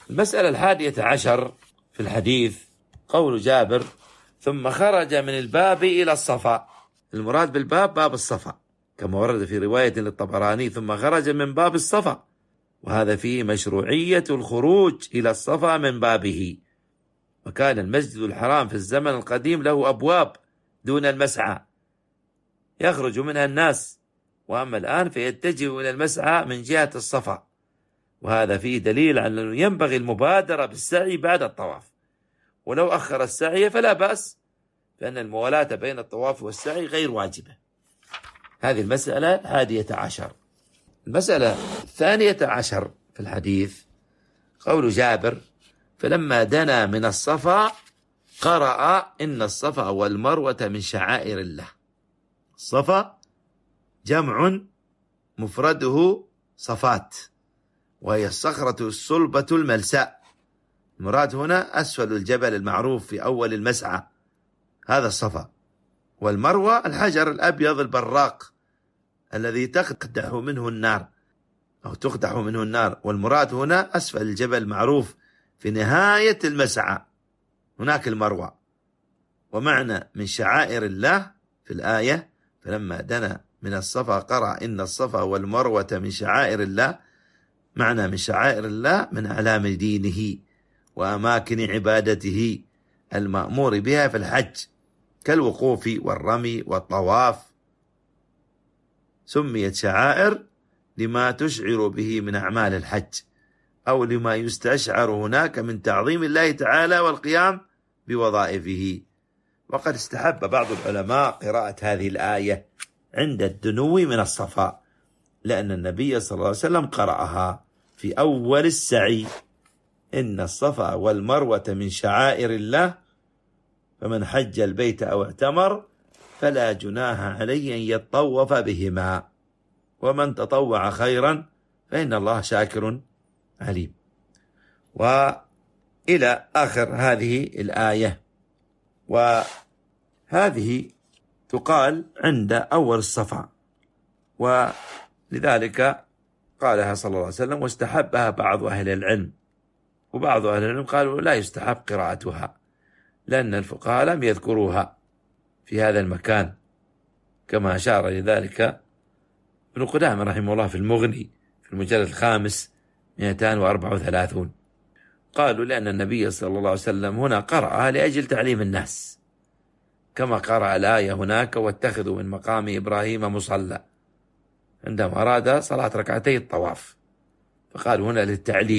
المسألة 11 في الحديث قول جابر: ثم خرج من الباب إلى الصفا. المراد بالباب باب الصفا، كما ورد في رواية للطبراني: ثم خرج من باب الصفا، وهذا فيه مشروعية الخروج إلى الصفا من بابه. وكان المسجد الحرام في الزمن القديم له أبواب دون المسعى يخرج منها الناس، وأما الآن فيتجه إلى المسعى من جهة الصفا، وهذا فيه دليل على أنه ينبغي المبادرة بالسعي بعد الطواف، ولو أخر السعي فلا بأس، فإن الموالاة بين الطواف والسعي غير واجبة. هذه المسألة 11. المسألة 12 في الحديث قول جابر: فلما دنا من الصفا قرأ إن الصفا والمروة من شعائر الله. الصفا جمع مفرده صفات، وهي الصخرة الصلبة الملساء. المراد هنا أسفل الجبل المعروف في أول المسعى، هذا الصفا. والمروة الحجر الأبيض البراق الذي تقدح منه النار والمراد هنا أسفل الجبل المعروف في نهاية المسعى، هناك المروة. ومعنى من شعائر الله في الآية: فلما دنا من الصفا قرأ إن الصفا والمروة من شعائر الله، معنى من شعائر الله من أعلام دينه وأماكن عبادته المأمور بها في الحج، كالوقوف والرمي والطواف. سميت شعائر لما تشعر به من أعمال الحج، أو لما يستشعر هناك من تعظيم الله تعالى والقيام بوظائفه. وقد استحب بعض العلماء قراءة هذه الآية عند الدنو من الصفا، لأن النبي صلى الله عليه وسلم قرأها في أول السعي: إن الصفا والمروة من شعائر الله، فمن حج البيت أو اعتمر فلا جناح عليه أن يطوف بهما، ومن تطوع خيرا فإن الله شاكر عليم. وإلى آخر هذه الآية. وهذه تقال عند أول الصفا، ولذلك قالها صلى الله عليه وسلم، واستحبها بعض أهل العلم، وبعض أهل العلم قالوا لا يستحب قراءتها، لأن الفقهاء لم يذكروها في هذا المكان، كما أشار لذلك ابن قدامة رحمه الله في المغني في المجلد 5 234. قالوا لأن النبي صلى الله عليه وسلم هنا قرأها لأجل تعليم الناس، كما قرأ الآية هناك: واتخذوا من مقام إبراهيم مصلى، عندما أراد صلاة ركعتي الطواف، فقالوا هنا للتعليم.